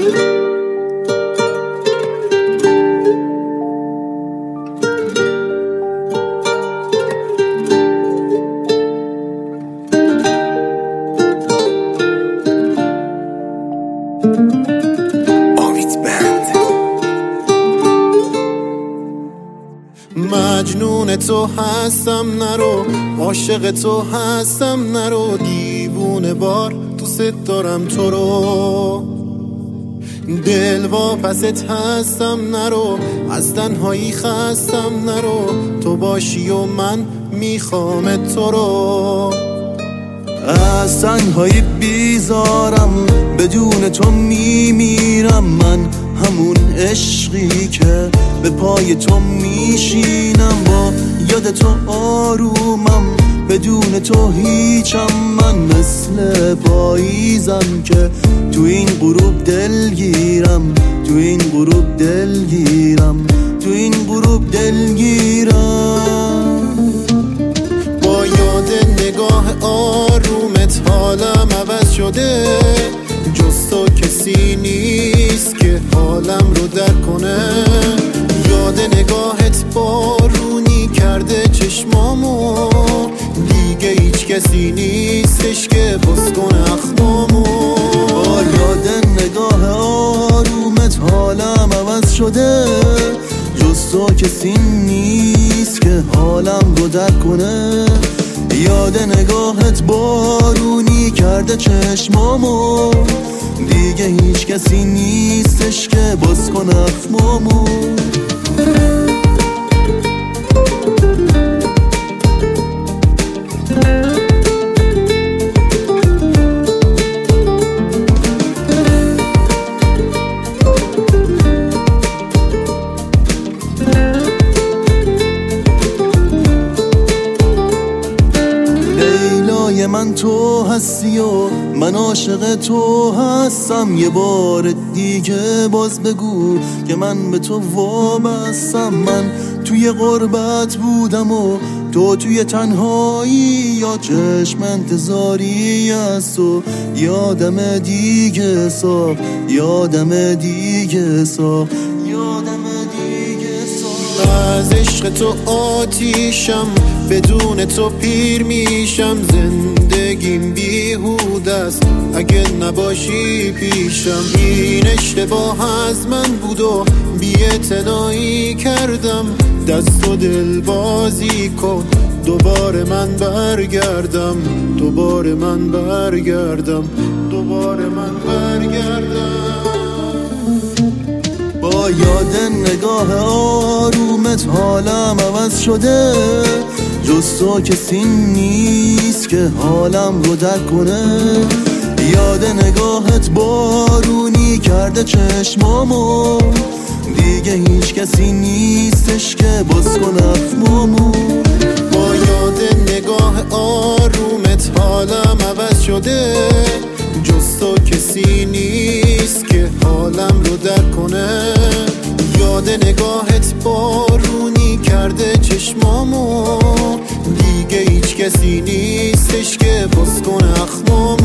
مجنون تو هستم نرو، عاشق تو هستم نرو، دیوونه بار دوست دارم تو رو، دل واپست هستم نرو، از تنهایی خستم نرو، تو باشی و من میخوام تو رو. از تنهایی بیزارم، بدون تو میمیرم، من همون عشقی که به پای تو میشینم، با یاد تو آرومم، بدون تو هیچم، من مثل پاییزم که تو این غروب دلگیرم، تو این غروب دلگیرم، تو این غروب دلگیرم. با یاد نگاه آرومت حالم عوض شده، جز تو کسی نیست که حالم رو درک کنه، یاد نگاهت بارونی کرده چشمامو، دیگه هیچ کسی نیستش که باز کنه اخمامو. با یاد نگاه آرومت حالم عوض شده، جز تو کسی نیست که حالم رو درک کنه، یاد نگاهت بارونی کرده چشمامو، دیگه هیچ کسی نیستش که باز کنه اخمامو. من تو هستی و من عاشق تو هستم، یه بار دیگه باز بگو که من به تو وابستم، من توی غربت بودم و تو توی تنهایی، یا چشم انتظاری است و یادم دیگه ساخت، یادم دیگه ساخت، یادم دیگه ساخت. از عشق تو آتیشم، بدون تو پیر میشم، زندگیم بیهوده است اگه نباشی پیشم، این اشتباه از من بود و بی‌اعتنایی کردم، دست و دل بازی کن دوباره من برگردم، دوباره من برگردم، دوباره من برگردم. با یاد نگاه آرومت حالم عوض شده، جز تو کسی نیست که حالم رو درک کنه، یاد نگاهت بارونی کرده چشمامو، دیگه هیچ کسی نیستش که باز کنه اخمامو. با یاد نگاه آرومت حالم عوض شده، جز تو کسی نیست که حالم رو درک کنه، یاد نگاهت بارونی کرده چشمامو، دیگه هیچ کسی نیستش که باز کنه اخمامو.